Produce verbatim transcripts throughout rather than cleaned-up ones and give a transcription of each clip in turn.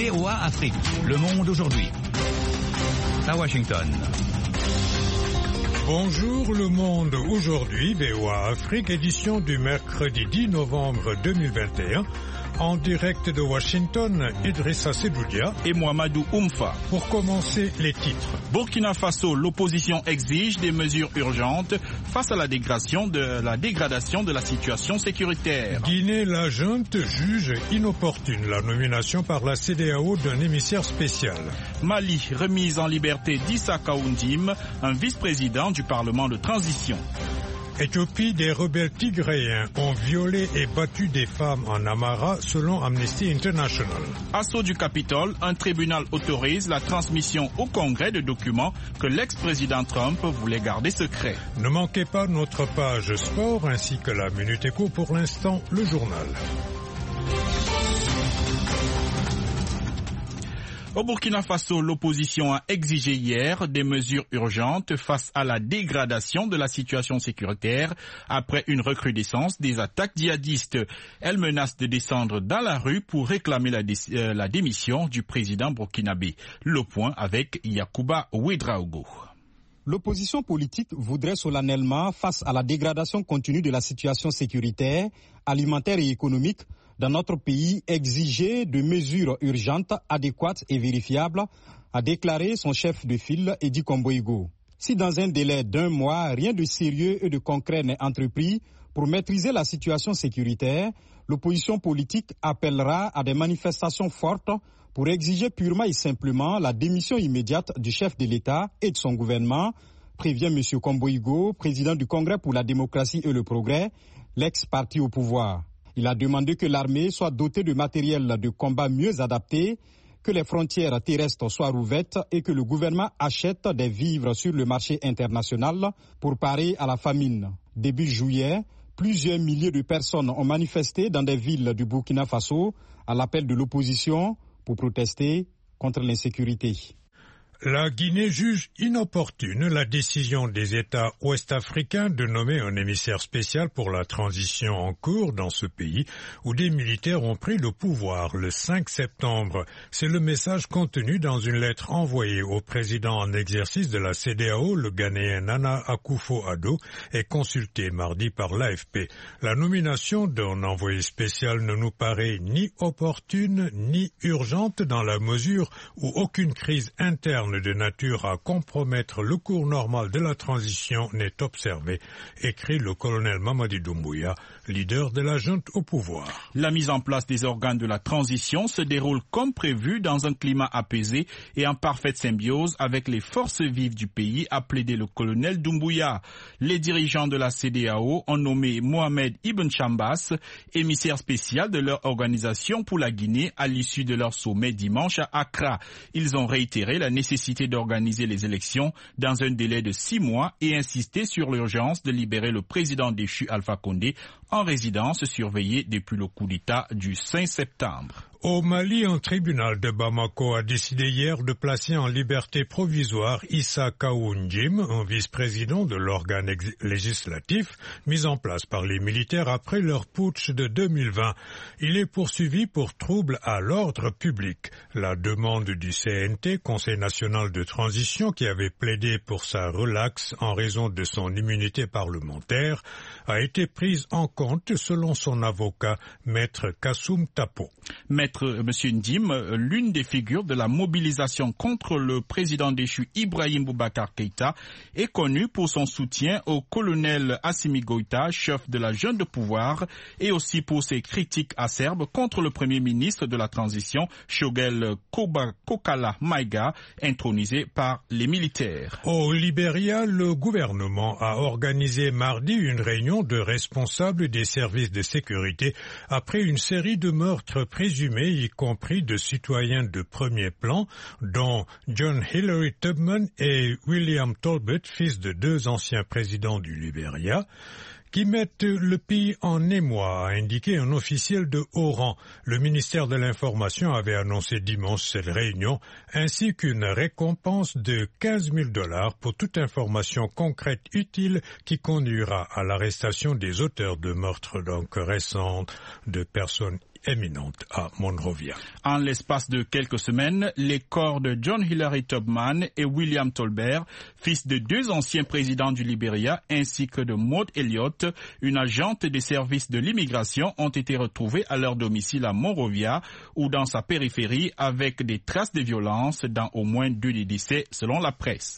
V O A Afrique, Le Monde aujourd'hui. À Washington. Bonjour Le Monde aujourd'hui, V O A Afrique, édition du mercredi dix novembre deux mille vingt et un. En direct de Washington, Idrissa Sedoudia et Mohamedou Oumfa. Pour commencer, les titres. Burkina Faso, l'opposition exige des mesures urgentes face à la dégradation de la, dégradation de la situation sécuritaire. Guinée, la junte juge inopportune la nomination par la C D A O d'un émissaire spécial. Mali, remise en liberté d'Issa Kaoundim, un vice-président du Parlement de transition. Éthiopie, des rebelles tigréens ont violé et battu des femmes en Amara selon Amnesty International. Assaut du Capitole, un tribunal autorise la transmission au Congrès de documents que l'ex-président Trump voulait garder secrets. Ne manquez pas notre page sport ainsi que la Minute Éco. Pour l'instant, le journal. Au Burkina Faso, l'opposition a exigé hier des mesures urgentes face à la dégradation de la situation sécuritaire après une recrudescence des attaques djihadistes. Elle menace de descendre dans la rue pour réclamer la, dé euh, la démission du président burkinabé. Le point avec Yacouba Ouedraogo. L'opposition politique voudrait solennellement, face à la dégradation continue de la situation sécuritaire, alimentaire et économique, dans notre pays, exiger de mesures urgentes, adéquates et vérifiables, a déclaré son chef de file, Edi Komboigo. Si dans un délai d'un mois, rien de sérieux et de concret n'est entrepris pour maîtriser la situation sécuritaire, l'opposition politique appellera à des manifestations fortes pour exiger purement et simplement la démission immédiate du chef de l'État et de son gouvernement, prévient M. Komboigo, président du Congrès pour la démocratie et le progrès, l'ex-parti au pouvoir. Il a demandé que l'armée soit dotée de matériel de combat mieux adapté, que les frontières terrestres soient rouvertes et que le gouvernement achète des vivres sur le marché international pour parer à la famine. Début juillet, plusieurs milliers de personnes ont manifesté dans des villes du Burkina Faso à l'appel de l'opposition pour protester contre l'insécurité. La Guinée juge inopportune la décision des États ouest-africains de nommer un émissaire spécial pour la transition en cours dans ce pays où des militaires ont pris le pouvoir le cinq septembre. C'est le message contenu dans une lettre envoyée au président en exercice de la C D A O, le Ghanéen Nana Akufo-Addo, et consulté mardi par l'A F P. La nomination d'un envoyé spécial ne nous paraît ni opportune ni urgente dans la mesure où aucune crise interne de nature à compromettre le cours normal de la transition n'est observé, écrit le colonel Mamadi Doumbouya, leader de la junte au pouvoir. La mise en place des organes de la transition se déroule comme prévu dans un climat apaisé et en parfaite symbiose avec les forces vives du pays, a plaidé le colonel Doumbouya. Les dirigeants de la C D A O ont nommé Mohamed Ibn Chambas, émissaire spécial de leur organisation pour la Guinée à l'issue de leur sommet dimanche à Accra. Ils ont réitéré la nécessité d'organiser les élections dans un délai de six mois et insister sur l'urgence de libérer le président déchu Alpha Condé en résidence surveillée depuis le coup d'État du cinq septembre. Au Mali, un tribunal de Bamako a décidé hier de placer en liberté provisoire Issa Kaoundim, un vice-président de l'organe législatif mis en place par les militaires après leur putsch de deux mille vingt. Il est poursuivi pour trouble à l'ordre public. La demande du C N T, Conseil national de transition, qui avait plaidé pour sa relaxe en raison de son immunité parlementaire, a été prise en compte selon son avocat, Maître Kassoum Tapo. Maître M. Ndim, l'une des figures de la mobilisation contre le président déchu Ibrahim Boubacar Keïta, est connu pour son soutien au colonel Assimi Goïta, chef de la junte de pouvoir, et aussi pour ses critiques acerbes contre le premier ministre de la transition, Shogel Kokala Maïga, intronisé par les militaires. Au Libéria, le gouvernement a organisé mardi une réunion de responsables des services de sécurité après une série de meurtres présumés, y compris de citoyens de premier plan, dont John Hillary Tubman et William Talbot, fils de deux anciens présidents du Libéria, qui mettent le pays en émoi, a indiqué un officiel de haut rang. Le ministère de l'Information avait annoncé dimanche cette réunion, ainsi qu'une récompense de quinze mille dollars pour toute information concrète utile qui conduira à l'arrestation des auteurs de meurtres donc récents de personnes éminente à Monrovia. En l'espace de quelques semaines, les corps de John Hilary Tubman et William Tolbert, fils de deux anciens présidents du Libéria, ainsi que de Maud Elliott, une agente des services de l'immigration, ont été retrouvés à leur domicile à Monrovia ou dans sa périphérie avec des traces de violence dans au moins deux des décès selon la presse.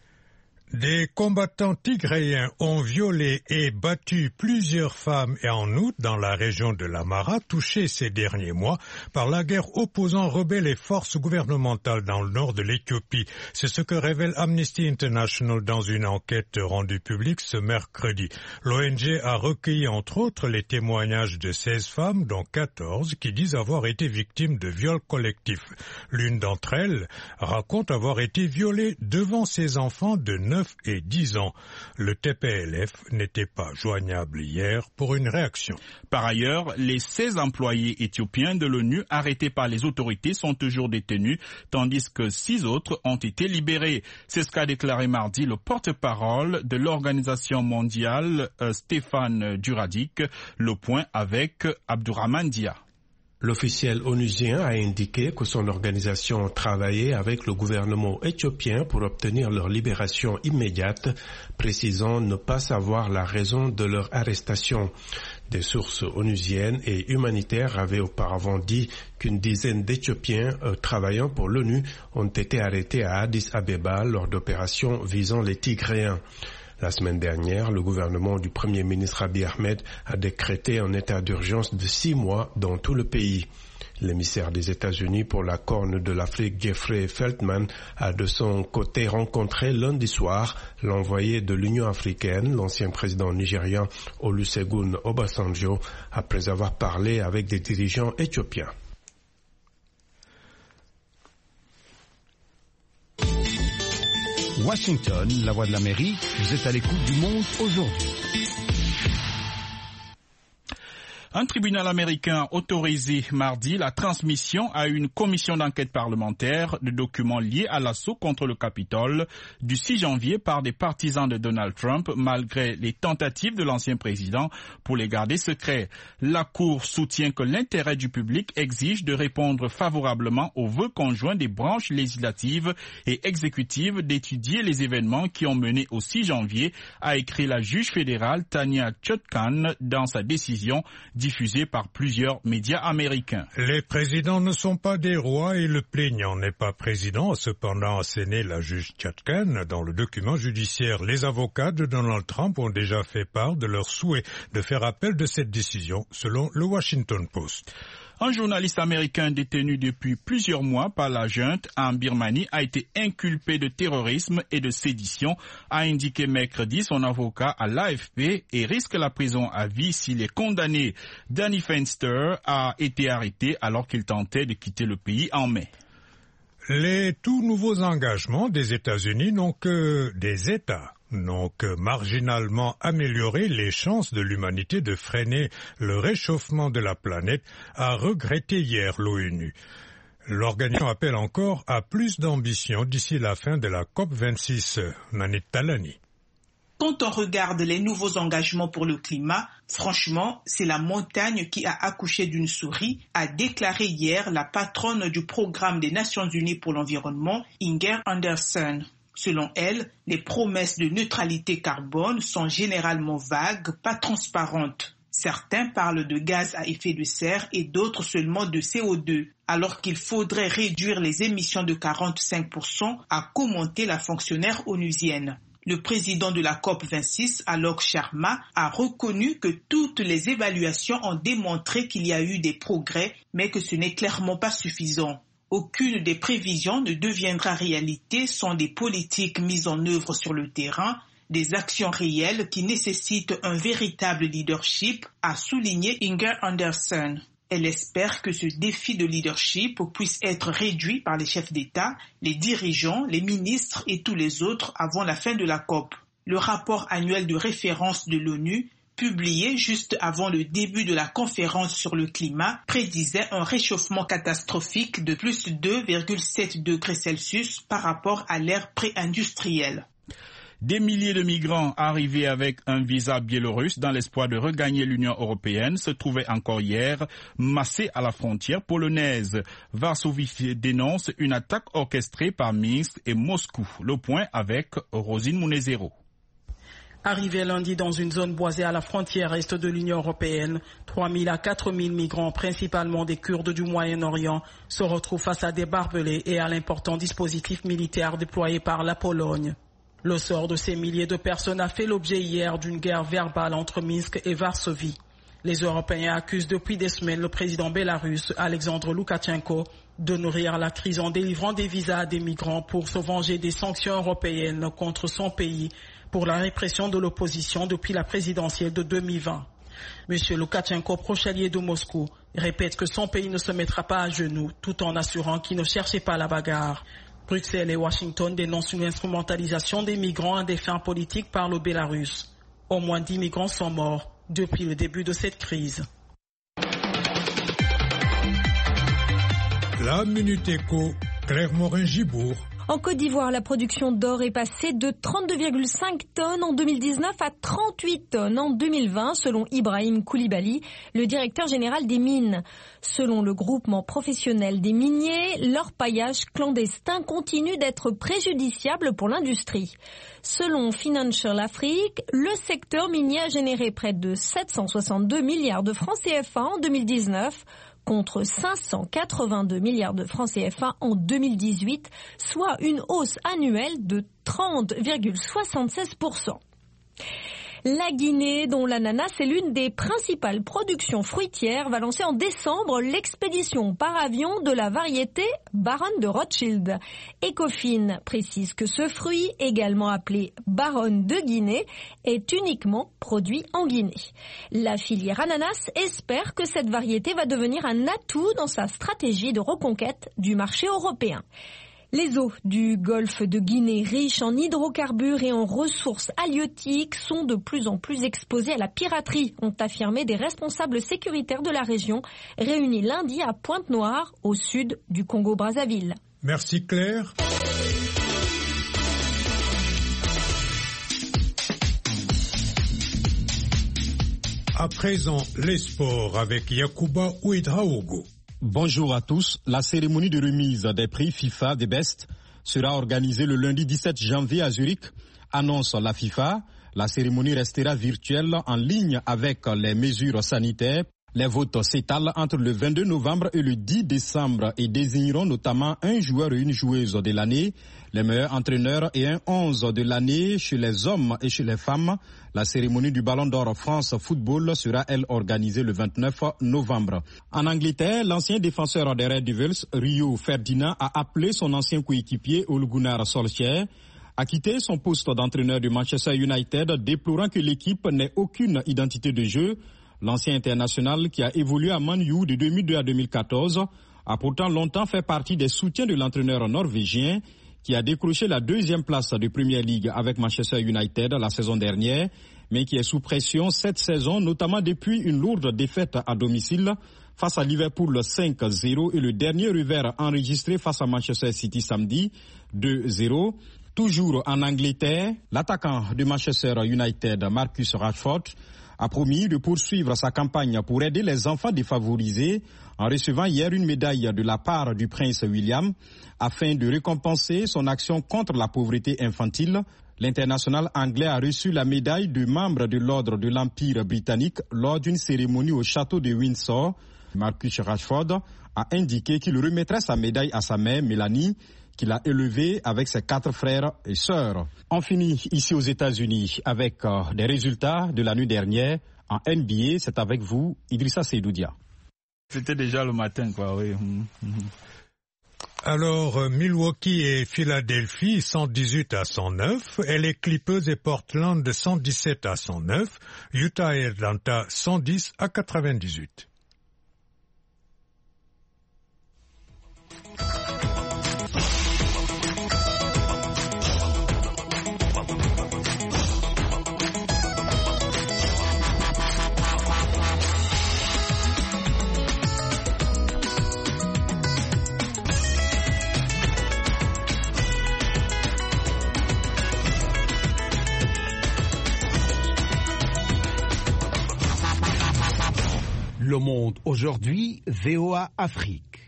Des combattants tigréens ont violé et battu plusieurs femmes et en août dans la région de l'Amara, touchée ces derniers mois par la guerre opposant rebelles et forces gouvernementales dans le nord de l'Éthiopie. C'est ce que révèle Amnesty International dans une enquête rendue publique ce mercredi. L'O N G a recueilli entre autres les témoignages de seize femmes, dont quatorze, qui disent avoir été victimes de viols collectifs. L'une d'entre elles raconte avoir été violée devant ses enfants de neuf et dix ans. Le T P L F n'était pas joignable hier pour une réaction. Par ailleurs, les seize employés éthiopiens de l'ONU arrêtés par les autorités sont toujours détenus, tandis que six autres ont été libérés. C'est ce qu'a déclaré mardi le porte-parole de l'Organisation mondiale, euh, Stéphane Duradik. Le point avec Abdourahmane Dia. L'officiel onusien a indiqué que son organisation travaillait avec le gouvernement éthiopien pour obtenir leur libération immédiate, précisant ne pas savoir la raison de leur arrestation. Des sources onusiennes et humanitaires avaient auparavant dit qu'une dizaine d'Éthiopiens euh, travaillant pour l'ONU ont été arrêtés à Addis Abeba lors d'opérations visant les Tigréens. La semaine dernière, le gouvernement du Premier ministre Abiy Ahmed a décrété un état d'urgence de six mois dans tout le pays. L'émissaire des États-Unis pour la Corne de l'Afrique, Jeffrey Feltman, a de son côté rencontré lundi soir l'envoyé de l'Union africaine, l'ancien président nigérian Olusegun Obasanjo, après avoir parlé avec des dirigeants éthiopiens. Washington, la voix de l'Amérique, vous êtes à l'écoute du monde aujourd'hui. Un tribunal américain a autorisé mardi la transmission à une commission d'enquête parlementaire de documents liés à l'assaut contre le Capitole du six janvier par des partisans de Donald Trump, malgré les tentatives de l'ancien président pour les garder secrets. La Cour soutient que l'intérêt du public exige de répondre favorablement aux vœux conjoints des branches législatives et exécutives d'étudier les événements qui ont mené au six janvier, a écrit la juge fédérale Tanya Chutkan dans sa décision diffusée par plusieurs médias américains. Les présidents ne sont pas des rois et le plaignant n'est pas président, a cependant asséné la juge Chutkan. Dans le document judiciaire, les avocats de Donald Trump ont déjà fait part de leur souhait de faire appel de cette décision, selon le Washington Post. Un journaliste américain détenu depuis plusieurs mois par la junte en Birmanie a été inculpé de terrorisme et de sédition, a indiqué mercredi son avocat à l'A F P et risque la prison à vie s'il est condamné. Danny Fenster a été arrêté alors qu'il tentait de quitter le pays en mai. Les tout nouveaux engagements des États-Unis n'ont que des États. n'ont que marginalement amélioré les chances de l'humanité de freiner le réchauffement de la planète, a regretté hier l'ONU. L'organisation appelle encore à plus d'ambition d'ici la fin de la COP vingt-six. Nanit Talani. Quand on regarde les nouveaux engagements pour le climat, franchement, c'est la montagne qui a accouché d'une souris, a déclaré hier la patronne du programme des Nations Unies pour l'environnement, Inger Andersen. Selon elle, les promesses de neutralité carbone sont généralement vagues, pas transparentes. Certains parlent de gaz à effet de serre et d'autres seulement de C O deux, alors qu'il faudrait réduire les émissions de quarante-cinq pour cent, a commenté la fonctionnaire onusienne. Le président de la COP vingt-six, Alok Sharma, a reconnu que toutes les évaluations ont démontré qu'il y a eu des progrès, mais que ce n'est clairement pas suffisant. Aucune des prévisions ne deviendra réalité sans des politiques mises en œuvre sur le terrain, des actions réelles qui nécessitent un véritable leadership, a souligné Inger Andersen. Elle espère que ce défi de leadership puisse être réduit par les chefs d'État, les dirigeants, les ministres et tous les autres avant la fin de la COP. Le rapport annuel de référence de l'ONU, publié juste avant le début de la conférence sur le climat, prédisait un réchauffement catastrophique de plus de deux virgule sept degrés Celsius par rapport à l'ère pré-industrielle. Des milliers de migrants arrivés avec un visa biélorusse dans l'espoir de regagner l'Union européenne se trouvaient encore hier massés à la frontière polonaise. Varsovie dénonce une attaque orchestrée par Minsk et Moscou. Le point avec Rosine Munezero. Arrivés lundi dans une zone boisée à la frontière est de l'Union européenne, trois mille à quatre mille migrants, principalement des Kurdes du Moyen-Orient, se retrouvent face à des barbelés et à l'important dispositif militaire déployé par la Pologne. Le sort de ces milliers de personnes a fait l'objet hier d'une guerre verbale entre Minsk et Varsovie. Les Européens accusent depuis des semaines le président bélarusse, Alexandre Loukachenko, de nourrir la crise en délivrant des visas à des migrants pour se venger des sanctions européennes contre son pays pour la répression de l'opposition depuis la présidentielle de deux mille vingt. Monsieur Loukachenko, proche allié de Moscou, répète que son pays ne se mettra pas à genoux tout en assurant qu'il ne cherchait pas la bagarre. Bruxelles et Washington dénoncent une instrumentalisation des migrants à des fins politiques par le Bélarus. Au moins dix migrants sont morts depuis le début de cette crise. La Minute Éco, Claire Morin-Gibourg. En Côte d'Ivoire, la production d'or est passée de trente-deux virgule cinq tonnes en deux mille dix-neuf à trente-huit tonnes en deux mille vingt, selon Ibrahim Koulibaly, le directeur général des mines. Selon le groupement professionnel des miniers, l'orpaillage clandestin continue d'être préjudiciable pour l'industrie. Selon Financial Afrique, le secteur minier a généré près de sept cent soixante-deux milliards de francs C F A en deux mille dix-neuf, contre cinq cent quatre-vingt-deux milliards de francs C F A en deux mille dix-huit, soit une hausse annuelle de trente virgule soixante-seize pour cent. La Guinée, dont l'ananas est l'une des principales productions fruitières, va lancer en décembre l'expédition par avion de la variété Baronne de Rothschild. Ecofin précise que ce fruit, également appelé Baronne de Guinée, est uniquement produit en Guinée. La filière ananas espère que cette variété va devenir un atout dans sa stratégie de reconquête du marché européen. Les eaux du golfe de Guinée, riches en hydrocarbures et en ressources halieutiques, sont de plus en plus exposées à la piraterie, ont affirmé des responsables sécuritaires de la région, réunis lundi à Pointe-Noire, au sud du Congo-Brazzaville. Merci Claire. À présent, les sports avec Yacouba Ouedraogo. Bonjour à tous. La cérémonie de remise des prix FIFA des Best sera organisée le lundi dix-sept janvier à Zurich, annonce la FIFA. La cérémonie restera virtuelle en ligne avec les mesures sanitaires. Les votes s'étalent entre le vingt-deux novembre et le dix décembre et désigneront notamment un joueur et une joueuse de l'année, les meilleurs entraîneurs et un onze de l'année chez les hommes et chez les femmes. La cérémonie du Ballon d'Or France Football sera, elle, organisée le vingt-neuf novembre. En Angleterre, l'ancien défenseur des Red Devils, Rio Ferdinand, a appelé son ancien coéquipier Ole Gunnar Solskjaer à quitter son poste d'entraîneur du Manchester United, déplorant que l'équipe n'ait aucune identité de jeu. L'ancien international, qui a évolué à Man U de deux mille deux à deux mille quatorze, a pourtant longtemps fait partie des soutiens de l'entraîneur norvégien, qui a décroché la deuxième place de Premier League avec Manchester United la saison dernière, mais qui est sous pression cette saison, notamment depuis une lourde défaite à domicile face à Liverpool cinq zéro et le dernier revers enregistré face à Manchester City samedi deux zéro. Toujours en Angleterre, l'attaquant de Manchester United, Marcus Rashford, a promis de poursuivre sa campagne pour aider les enfants défavorisés en recevant hier une médaille de la part du prince William afin de récompenser son action contre la pauvreté infantile. L'international anglais a reçu la médaille de membre de l'ordre de l'Empire britannique lors d'une cérémonie au château de Windsor. Marcus Rashford a indiqué qu'il remettrait sa médaille à sa mère Mélanie, qu'il a élevée avec ses quatre frères et sœurs. On finit ici aux États-Unis avec euh, des résultats de la nuit dernière. En N B A, c'est avec vous, Idrissa Seydoudia. C'était déjà le matin, quoi, oui. Alors, euh, Milwaukee et Philadelphie, cent dix-huit à cent neuf, et les Clippers et Portland, cent dix-sept à cent neuf, Utah et Atlanta, cent dix à quatre-vingt-dix-huit. Le Monde aujourd'hui, V O A Afrique.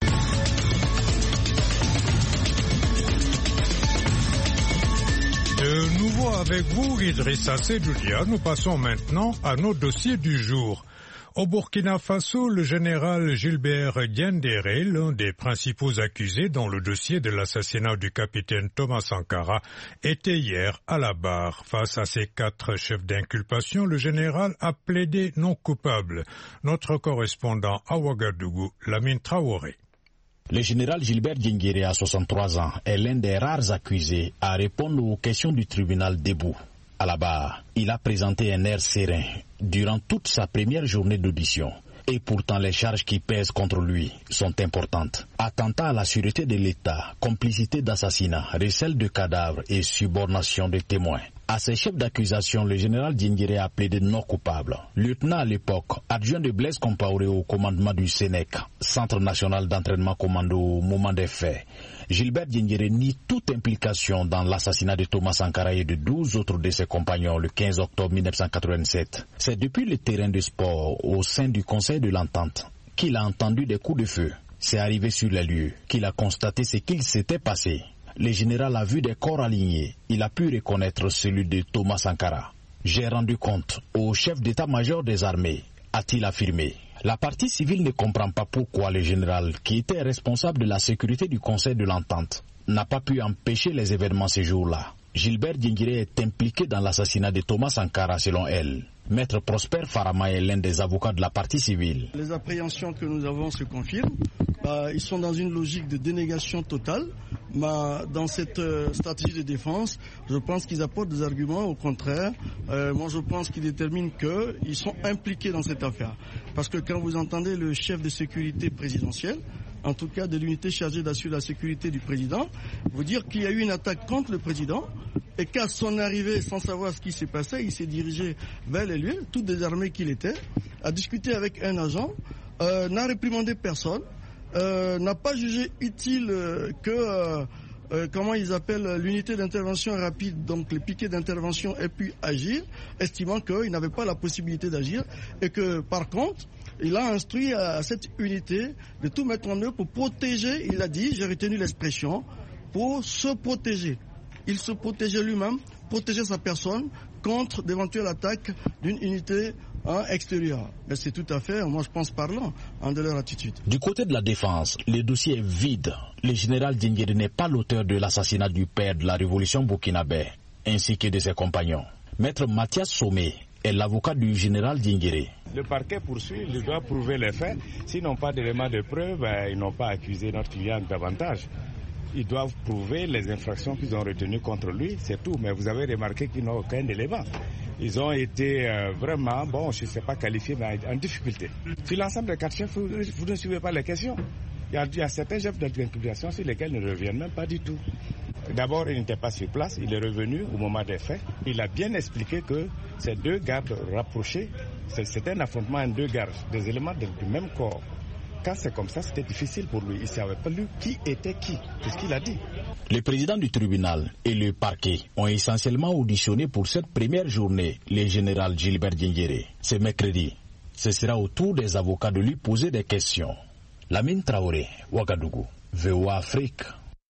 De nouveau avec vous, Idrissa Sedoudia, nous passons maintenant à nos dossiers du jour. Au Burkina Faso, le général Gilbert Diendéré, l'un des principaux accusés dans le dossier de l'assassinat du capitaine Thomas Sankara, était hier à la barre. Face à ces quatre chefs d'inculpation, le général a plaidé non coupable. Notre correspondant à Ouagadougou, Lamine Traoré. Le général Gilbert Diendéré, à soixante-trois ans, est l'un des rares accusés à répondre aux questions du tribunal debout. À la barre, il a présenté un air serein durant toute sa première journée d'audition. Et pourtant, les charges qui pèsent contre lui sont importantes. Attentat à la sûreté de l'État, complicité d'assassinat, recel de cadavres et subornation de témoins. À ces chefs d'accusation, le général Diendéré a plaidé non coupable. Lieutenant à l'époque, adjoint de Blaise Compaoré au commandement du Sénèc, Centre national d'entraînement commando au moment des faits, Gilbert Diendéré nie toute implication dans l'assassinat de Thomas Sankara et de douze autres de ses compagnons le quinze octobre mille neuf cent quatre-vingt-sept. C'est depuis le terrain de sport, au sein du Conseil de l'Entente, qu'il a entendu des coups de feu. C'est arrivé sur les lieux qu'il a constaté ce qu'il s'était passé. Le général a vu des corps alignés. Il a pu reconnaître celui de Thomas Sankara. J'ai rendu compte au chef d'état-major des armées, a-t-il affirmé. La partie civile ne comprend pas pourquoi le général, qui était responsable de la sécurité du Conseil de l'Entente, n'a pas pu empêcher les événements ce jour-là. Gilbert Diendéré est impliqué dans l'assassinat de Thomas Sankara selon elle. Maître Prosper Farama est l'un des avocats de la partie civile. Les appréhensions que nous avons se confirment. Bah, ils sont dans une logique de dénégation totale. Mais dans cette euh, stratégie de défense, je pense qu'ils apportent des arguments. Au contraire, euh, moi je pense qu'ils déterminent qu'ils sont impliqués dans cette affaire. Parce que quand vous entendez le chef de sécurité présidentielle, en tout cas de l'unité chargée d'assurer la sécurité du président, vous dire qu'il y a eu une attaque contre le président et qu'à son arrivée, sans savoir ce qui s'est passé, il s'est dirigé vers les lieux, tout désarmé qu'il était, a discuté avec un agent, euh, n'a réprimandé personne, euh, n'a pas jugé utile euh, que, euh, euh, comment ils appellent, l'unité d'intervention rapide, donc les piquets d'intervention aient pu agir, estimant qu'il n'avait pas la possibilité d'agir et que par contre, il a instruit à cette unité de tout mettre en œuvre pour protéger, il a dit, j'ai retenu l'expression, pour se protéger. Il se protégeait lui-même, protéger sa personne contre d'éventuelles attaques d'une unité hein, extérieure. Mais c'est tout à fait, moi je pense, parlant hein, de leur attitude. Du côté de la défense, le dossier est vide. Le général Diendéré n'est pas l'auteur de l'assassinat du père de la révolution burkinabé, ainsi que de ses compagnons. Maître Mathias Somé est l'avocat du général Diendéré. Le parquet poursuit, il doit prouver les faits. S'ils n'ont pas d'éléments de preuve, ben, ils n'ont pas accusé notre client davantage. Ils doivent prouver les infractions qu'ils ont retenues contre lui, c'est tout. Mais vous avez remarqué qu'ils n'ont aucun élément. Ils ont été euh, vraiment, bon, je ne sais pas qualifiés, mais en difficulté. Sur l'ensemble des quatre chefs, vous, vous ne suivez pas les questions. Il y a, il y a certains chefs d'inculpation sur lesquels ils ne reviennent même pas du tout. D'abord, il n'était pas sur place, il est revenu au moment des faits. Il a bien expliqué que ces deux gardes rapprochés, c'était un affrontement en deux gardes, des éléments du même corps. Quand c'est comme ça, c'était difficile pour lui. Il ne savait pas lui qui était qui. C'est ce qu'il a dit. Le président du tribunal et le parquet ont essentiellement auditionné pour cette première journée le général Gilbert Diendéré. Ce mercredi, ce sera au tour des avocats de lui poser des questions. Lamine Traoré, Ouagadougou, V O A Afrique.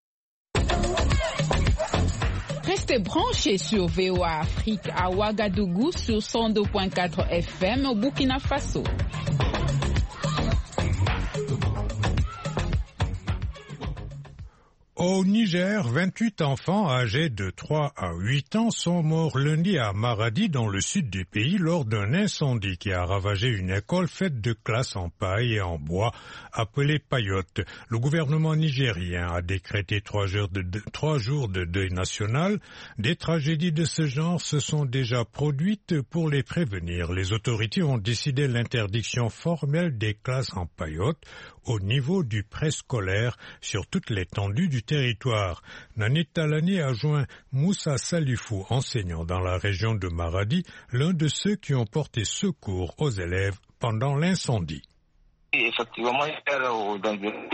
Restez branchés sur V O A Afrique à Ouagadougou sur cent deux point quatre F M au Burkina Faso. Au Niger, vingt-huit enfants âgés de trois à huit ans sont morts lundi à Maradi dans le sud du pays lors d'un incendie qui a ravagé une école faite de classes en paille et en bois appelée Payotte. Le gouvernement nigérien a décrété trois jours de, de, trois jours de deuil national. Des tragédies de ce genre se sont déjà produites. Pour les prévenir, les autorités ont décidé l'interdiction formelle des classes en paillotte au niveau du préscolaire sur toute l'étendue du territoire. Nanit Talani a joint Moussa Salifou, enseignant dans la région de Maradi, l'un de ceux qui ont porté secours aux élèves pendant l'incendie. Effectivement, hier, aux environs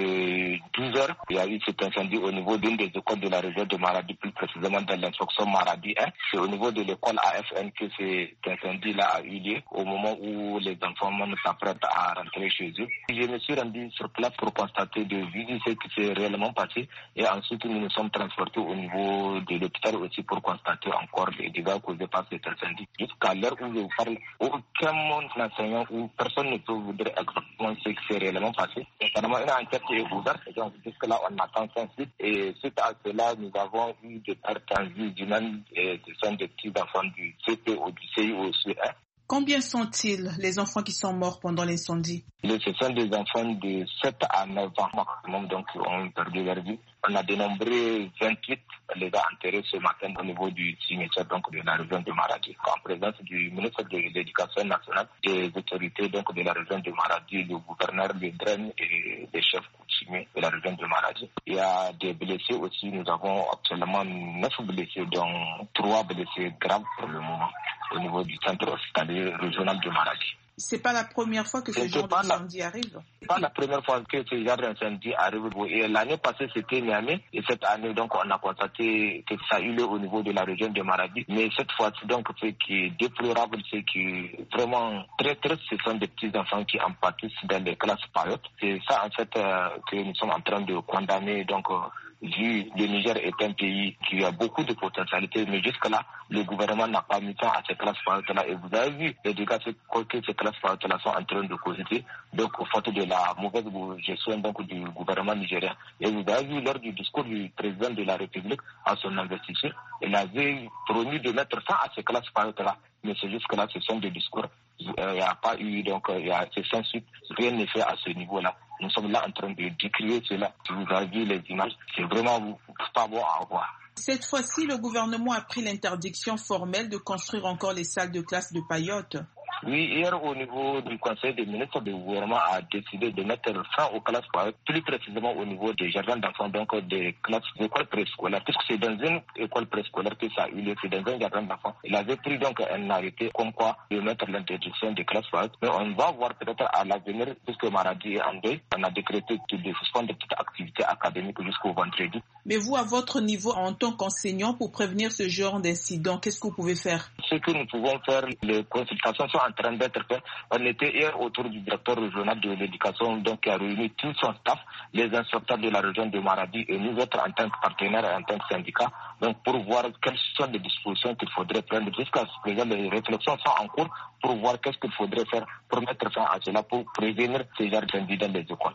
de douze heures, il y a eu cet incendie au niveau d'une des écoles de la région de Maradi, plus précisément dans l'instruction Maradi un. C'est au niveau de l'école A F N que cet incendie-là a eu lieu, au moment où les enfants s'apprêtent à rentrer chez eux. Je me suis rendu sur place pour constater de visu ce qui s'est réellement passé, et ensuite nous nous sommes transportés au niveau de l'hôpital aussi pour constater encore les dégâts causés par cet incendie. Jusqu'à l'heure où je vous parle, aucun monde enseignant ou personne ne peut vous dire exactement ce qui s'est réellement passé. Notamment, une enquête est ouverte, donc jusque-là on attend sans suite, et suite à cela, nous avons eu des pertes en vie humaine, et ce sont des petits enfants du C P ou du C I O C un. Combien sont-ils, les enfants qui sont morts pendant l'incendie? Ce sont des enfants de sept à neuf ans maximum, donc qui ont perdu leur vie. On a dénombré vingt-huit les gars enterrés ce matin au niveau du cimetière donc, de la région de Maradi, en présence du ministre de l'Éducation nationale, des autorités donc, de la région de Maradi, le gouverneur de Dren et des chefs coutumiers de la région de Maradi. Il y a des blessés aussi, nous avons actuellement neuf blessés, dont trois blessés graves pour le moment, au niveau du centre hospitalier régional de Maradi. C'est pas la première fois que ce genre d'incendie arrive. C'est pas la première fois que ce genre d'incendie arrive. Et l'année passée, c'était Niamey. Et cette année, donc, on a constaté que ça a eu lieu au niveau de la région de Maradi. Mais cette fois-ci, donc, ce qui est déplorable, ce qui est vraiment très triste, ce sont des petits enfants qui en pâtissent dans les classes périodes. C'est ça, en fait, euh, que nous sommes en train de condamner. Donc, euh, vu le Niger est un pays qui a beaucoup de potentialités, mais jusque-là, le gouvernement n'a pas mis temps à ces classes périodes-là. Et vous avez vu les dégâts que ces classes périodes-là sont en train de causer, donc au faute de la mauvaise gestion donc, du gouvernement nigérien. Et vous avez vu lors du discours du président de la République à son investiture, il avait promis de mettre fin à ces classes périodes-là. Mais c'est jusque-là, ce sont des discours. Il n'y a pas eu, donc, il y a, c'est sans suite, rien n'est fait à ce niveau-là. Nous sommes là en train de décrier cela. Si vous avez vu les images, c'est vraiment pas bon à voir. Cette fois-ci, le gouvernement a pris l'interdiction formelle de construire encore les salles de classe de Payotte. Oui, hier au niveau du Conseil des ministres, le gouvernement a décidé de mettre fin aux classes périodes, plus précisément au niveau des jardins d'enfants, donc des classes d'école préscolaire, puisque c'est dans une école préscolaire que ça a eu lieu, c'est dans un jardin d'enfants. Il avait pris donc un arrêté comme quoi de mettre l'interdiction des classes périodes. Mais on va voir peut-être à l'avenir, puisque Maradi est en deuil, on a décrété de suspendre de petites activités académiques jusqu'au vendredi. Mais vous, à votre niveau, en tant qu'enseignant, pour prévenir ce genre d'incident, qu'est-ce que vous pouvez faire? Ce que nous pouvons faire, les consultations sont en train d'être faites. On était hier autour du directeur régional de l'éducation, donc qui a réuni tout son staff, les instructeurs de la région de Maradi et nous autres en tant que partenaires et en tant que syndicat, donc pour voir quelles sont les dispositions qu'il faudrait prendre. Jusqu'à ce présent, les réflexions sont en cours pour voir qu'est-ce qu'il faudrait faire pour mettre fin à cela, pour prévenir ces genres d'incendies dans les écoles.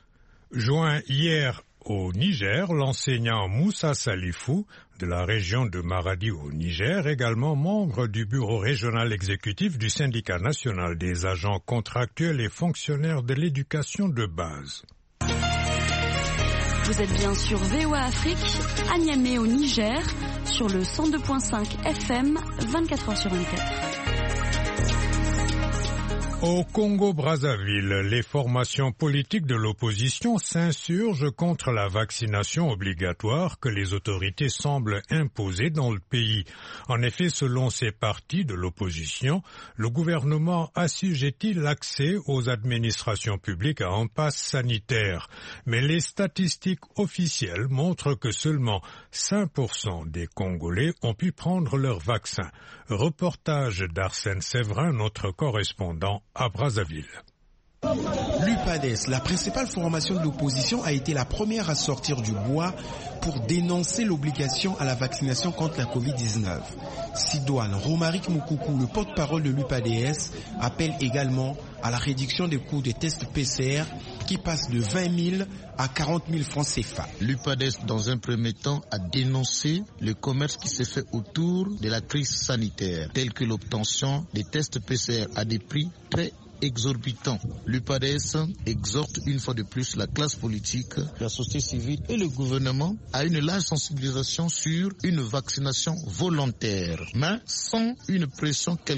Joint hier au Niger, l'enseignant Moussa Salifou de la région de Maradi au Niger, également membre du bureau régional exécutif du syndicat national des agents contractuels et fonctionnaires de l'éducation de base. Vous êtes bien sur V O A Afrique, à Niamey au Niger, sur le cent deux virgule cinq F M, vingt-quatre heures sur vingt-quatre. Au Congo-Brazzaville, les formations politiques de l'opposition s'insurgent contre la vaccination obligatoire que les autorités semblent imposer dans le pays. En effet, selon ces partis de l'opposition, le gouvernement assujettit l'accès aux administrations publiques à un pass sanitaire. Mais les statistiques officielles montrent que seulement cinq pour cent des Congolais ont pu prendre leur vaccin. Reportage d'Arsène Séverin, notre correspondant à Brazzaville. L'U P A D E S, la principale formation de l'opposition, a été la première à sortir du bois pour dénoncer l'obligation à la vaccination contre la covid dix-neuf. Sidoine Romaric Moukoukou, le porte-parole de l'U P A D E S, appelle également à la réduction des coûts des tests P C R qui passent de vingt mille à quarante mille francs C F A. L'U P A D E S, dans un premier temps, a dénoncé le commerce qui se fait autour de la crise sanitaire, tel que l'obtention des tests P C R à des prix très exorbitant. L'U P A D E S exhorte une fois de plus la classe politique, la société civile et le gouvernement à une large sensibilisation sur une vaccination volontaire, mais sans une pression quelconque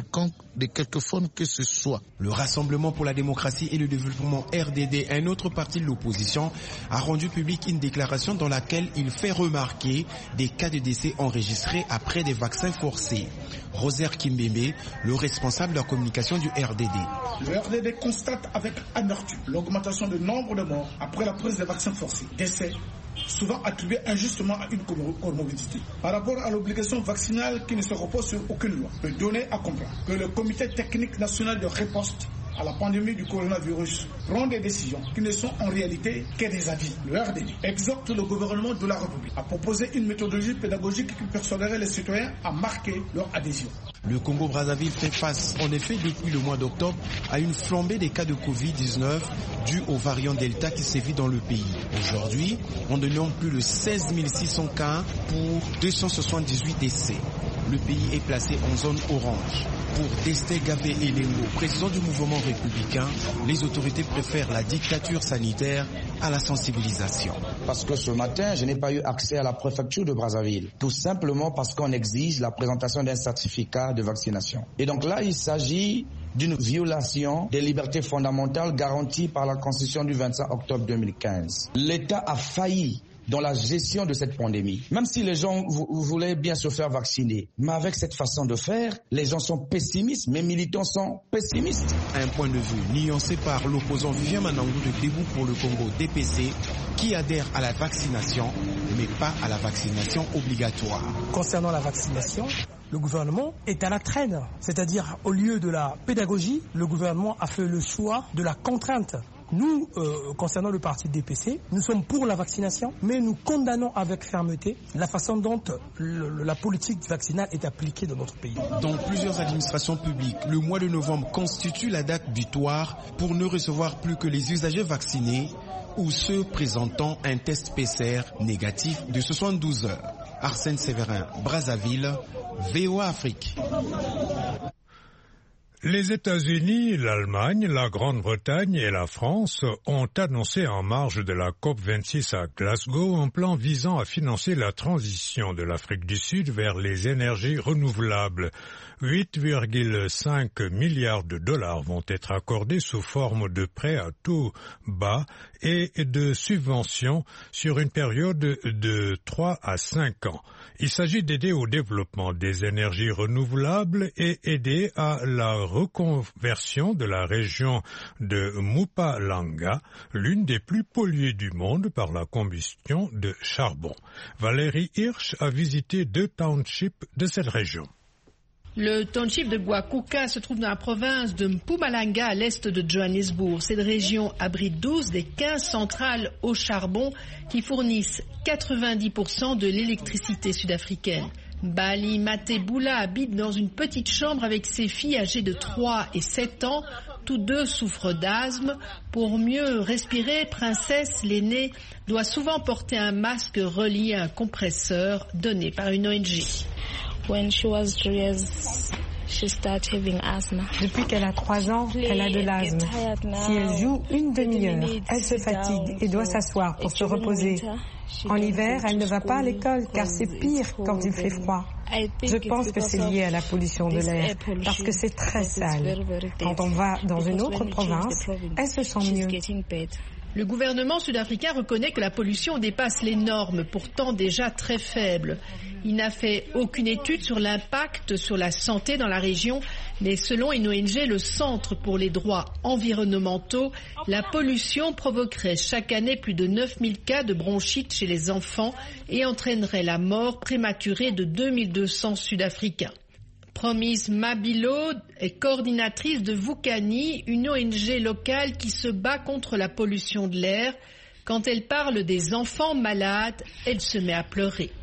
de quelque forme que ce soit. Le Rassemblement pour la démocratie et le développement R D D, un autre parti de l'opposition, a rendu public une déclaration dans laquelle il fait remarquer des cas de décès enregistrés après des vaccins forcés. Roser Kimbembe, le responsable de la communication du R D D. Le R D D constate avec amertume l'augmentation du nombre de morts après la prise des vaccins forcés. Décès souvent attribués injustement à une comorbidité. Par rapport à l'obligation vaccinale qui ne se repose sur aucune loi, le donné à comprendre que le Comité technique national de riposte à la pandémie du coronavirus prend des décisions qui ne sont en réalité que des avis. Le R D D exhorte le gouvernement de la République à proposer une méthodologie pédagogique qui persuaderait les citoyens à marquer leur adhésion. Le Congo-Brazzaville fait face, en effet, depuis le mois d'octobre, à une flambée des cas de covid dix-neuf due au variant Delta qui sévit dans le pays. Aujourd'hui, on dénombre plus de seize mille six cents cas pour deux cent soixante-dix-huit décès. Le pays est placé en zone orange. Pour Desté Gabé Elengo, président du mouvement républicain, les autorités préfèrent la dictature sanitaire à la sensibilisation. Parce que ce matin, je n'ai pas eu accès à la préfecture de Brazzaville. Tout simplement parce qu'on exige la présentation d'un certificat de vaccination. Et donc là, il s'agit d'une violation des libertés fondamentales garanties par la Constitution du vingt-cinq octobre deux mille quinze. L'État a failli dans la gestion de cette pandémie. Même si les gens voulaient bien se faire vacciner, mais avec cette façon de faire, les gens sont pessimistes, mes militants sont pessimistes. Un point de vue nuancé par l'opposant Vivien Manangou de Debout pour le Congo, D P C, qui adhère à la vaccination, mais pas à la vaccination obligatoire. Concernant la vaccination, le gouvernement est à la traîne. C'est-à-dire, au lieu de la pédagogie, le gouvernement a fait le choix de la contrainte. Nous, euh, concernant le parti D P C, nous sommes pour la vaccination, mais nous condamnons avec fermeté la façon dont le, la politique vaccinale est appliquée dans notre pays. Dans plusieurs administrations publiques, le mois de novembre constitue la date butoir pour ne recevoir plus que les usagers vaccinés ou ceux présentant un test P C R négatif de soixante-douze heures. Arsène Séverin, Brazzaville, V O A Afrique. Les États-Unis, l'Allemagne, la Grande-Bretagne et la France ont annoncé en marge de la COP vingt-six à Glasgow un plan visant à financer la transition de l'Afrique du Sud vers les énergies renouvelables. huit virgule cinq milliards de dollars vont être accordés sous forme de prêts à taux bas et de subventions sur une période de trois à cinq ans. Il s'agit d'aider au développement des énergies renouvelables et aider à la reconversion de la région de Mpumalanga, l'une des plus polluées du monde par la combustion de charbon. Valérie Hirsch a visité deux townships de cette région. Le township de Bwakuka se trouve dans la province de Mpumalanga à l'est de Johannesburg. Cette région abrite douze des quinze centrales au charbon qui fournissent quatre-vingt-dix pour cent de l'électricité sud-africaine. Bali Matebula habite dans une petite chambre avec ses filles âgées de trois et sept ans. Tous deux souffrent d'asthme. Pour mieux respirer, Princesse, l'aînée, doit souvent porter un masque relié à un compresseur donné par une O N G. When she was three years, she started having asthma. Depuis qu'elle a trois ans, elle a de l'asthme. Si elle joue une demi-heure, elle se fatigue et doit s'asseoir pour se reposer. En hiver, elle ne va pas à l'école car c'est pire quand il fait froid. Je pense que c'est lié à la pollution de l'air parce que c'est très sale. Quand on va dans une autre province, elle se sent mieux. Le gouvernement sud-africain reconnaît que la pollution dépasse les normes, pourtant déjà très faibles. Il n'a fait aucune étude sur l'impact sur la santé dans la région, mais selon une O N G, le Centre pour les droits environnementaux, la pollution provoquerait chaque année plus de neuf mille cas de bronchite chez les enfants et entraînerait la mort prématurée de deux mille deux cents Sud-Africains. Promise Mabilo est coordinatrice de Vukani, une O N G locale qui se bat contre la pollution de l'air. Quand elle parle des enfants malades, elle se met à pleurer.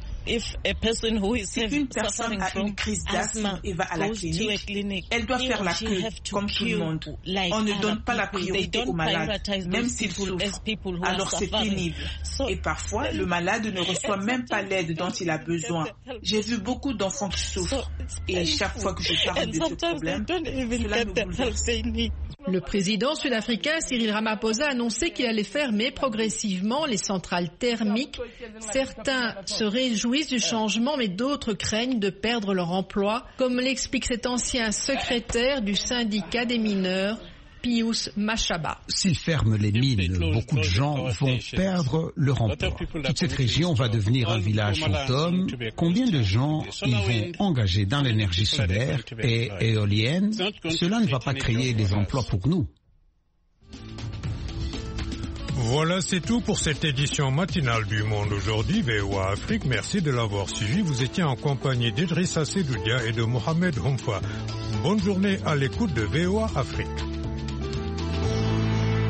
Si une personne a une crise d'asthme et va à la clinique, elle doit faire la queue comme tout le monde. On ne donne pas la priorité aux malades, même s'ils souffrent. Alors c'est pénible. Et parfois, le malade ne reçoit même pas l'aide dont il a besoin. J'ai vu beaucoup d'enfants qui souffrent. Et chaque fois que je parle de ce problème, cela me bouleverse. Le président sud-africain Cyril Ramaphosa a annoncé qu'il allait fermer progressivement les centrales thermiques. Certains se réjouissent du changement, mais d'autres craignent de perdre leur emploi, comme l'explique cet ancien secrétaire du syndicat des mineurs, Pius Machaba. S'ils ferment les mines, beaucoup de gens vont perdre leur emploi. Toute cette région va devenir un village fantôme. Combien de gens ils vont engager dans l'énergie solaire et éolienne? Cela ne va pas créer des emplois pour nous. Voilà, c'est tout pour cette édition matinale du Monde aujourd'hui, V O A Afrique. Merci de l'avoir suivi. Vous étiez en compagnie d'Idrissa Sedoudia et de Mohamed Houmfa. Bonne journée à l'écoute de V O A Afrique.